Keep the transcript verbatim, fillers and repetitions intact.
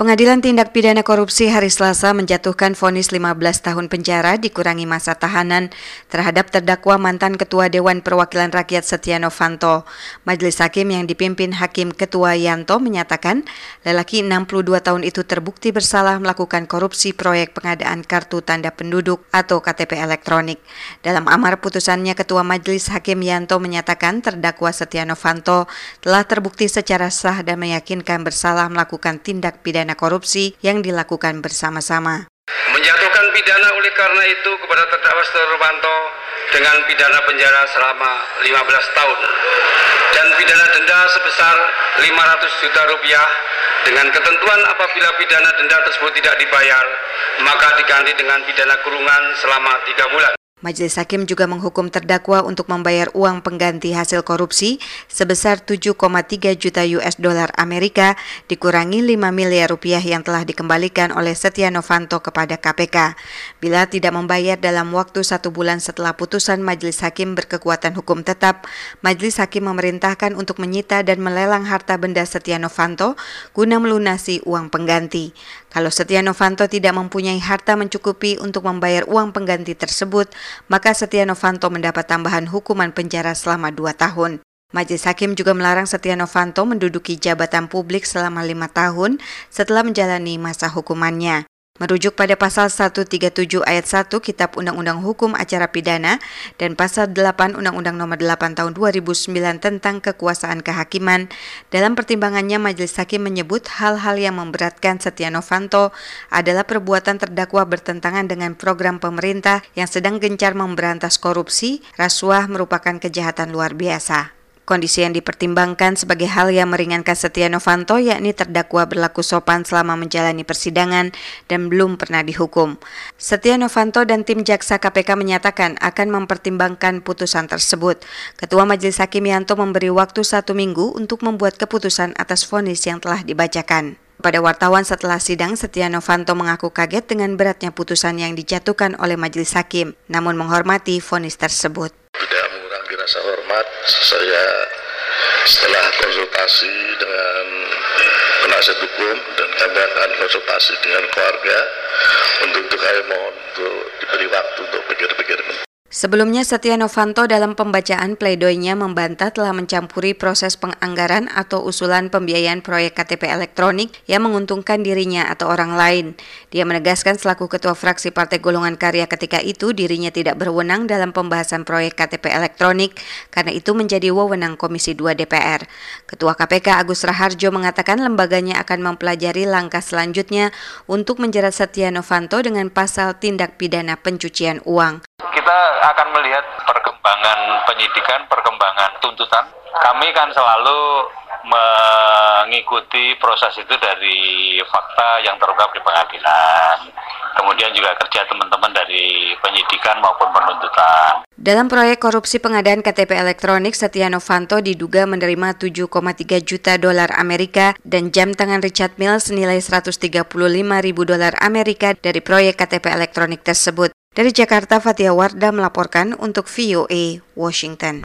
Pengadilan Tindak Pidana Korupsi hari Selasa menjatuhkan vonis lima belas tahun penjara dikurangi masa tahanan terhadap terdakwa mantan Ketua Dewan Perwakilan Rakyat Setia Novanto. Majelis Hakim yang dipimpin Hakim Ketua Yanto menyatakan lelaki enam puluh dua tahun itu terbukti bersalah melakukan korupsi proyek pengadaan kartu tanda penduduk atau K T P elektronik. Dalam amar putusannya, Ketua Majelis Hakim Yanto menyatakan terdakwa Setia Novanto telah terbukti secara sah dan meyakinkan bersalah melakukan tindak pidana korupsi yang dilakukan bersama-sama. Menjatuhkan pidana oleh karena itu kepada terdakwa Setia Novanto dengan pidana penjara selama lima belas tahun dan pidana denda sebesar lima ratus juta rupiah dengan ketentuan apabila pidana denda tersebut tidak dibayar maka diganti dengan pidana kurungan selama tiga bulan. Majelis Hakim juga menghukum terdakwa untuk membayar uang pengganti hasil korupsi sebesar tujuh koma tiga juta U S dolar Amerika dikurangi lima miliar rupiah yang telah dikembalikan oleh Setia Novanto kepada K P K. Bila tidak membayar dalam waktu satu bulan setelah putusan Majelis Hakim berkekuatan hukum tetap, Majelis Hakim memerintahkan untuk menyita dan melelang harta benda Setia Novanto guna melunasi uang pengganti. Kalau Setia Novanto tidak mempunyai harta mencukupi untuk membayar uang pengganti tersebut, maka Setia Novanto mendapat tambahan hukuman penjara selama dua tahun. Majelis Hakim juga melarang Setia Novanto menduduki jabatan publik selama lima tahun setelah menjalani masa hukumannya. Merujuk pada pasal seratus tiga puluh tujuh ayat satu Kitab Undang-Undang Hukum Acara Pidana dan pasal delapan Undang-Undang Nomor delapan Tahun dua ribu sembilan tentang Kekuasaan Kehakiman, dalam pertimbangannya Majelis Hakim menyebut hal-hal yang memberatkan Setia Novanto adalah perbuatan terdakwa bertentangan dengan program pemerintah yang sedang gencar memberantas korupsi. Rasuah merupakan kejahatan luar biasa. Kondisi yang dipertimbangkan sebagai hal yang meringankan Setia Novanto yakni terdakwa berlaku sopan selama menjalani persidangan dan belum pernah dihukum. Setia Novanto dan tim jaksa K P K menyatakan akan mempertimbangkan putusan tersebut. Ketua Majelis Hakim Yanto memberi waktu satu minggu untuk membuat keputusan atas vonis yang telah dibacakan. Pada wartawan setelah sidang, Setia Novanto mengaku kaget dengan beratnya putusan yang dijatuhkan oleh Majelis Hakim, namun menghormati vonis tersebut. Tidak mengurangi rasa hormat, saya setelah konsultasi dengan penasihat hukum dan kami akan konsultasi dengan keluarga, untuk itu kami mohon untuk diberi waktu untuk pikir-pikir. Sebelumnya, Setia Novanto dalam pembacaan pleidoinya membantah telah mencampuri proses penganggaran atau usulan pembiayaan proyek K T P elektronik yang menguntungkan dirinya atau orang lain. Dia menegaskan selaku Ketua Fraksi Partai Golongan Karya ketika itu dirinya tidak berwenang dalam pembahasan proyek K T P elektronik karena itu menjadi wewenang Komisi dua D P R. Ketua K P K Agus Raharjo mengatakan lembaganya akan mempelajari langkah selanjutnya untuk menjerat Setia Novanto dengan pasal tindak pidana pencucian uang. Kita akan melihat perkembangan penyidikan, perkembangan tuntutan. Kami kan selalu mengikuti proses itu dari fakta yang terungkap di pengadilan. Kemudian juga kerja teman-teman dari penyidikan maupun penuntutan. Dalam proyek korupsi pengadaan K T P elektronik, Setia Novanto diduga menerima tujuh koma tiga juta dolar Amerika dan jam tangan Richard Mills senilai seratus tiga puluh lima ribu dolar Amerika dari proyek K T P elektronik tersebut. Dari Jakarta, Fatia Wardah melaporkan untuk V O A Washington.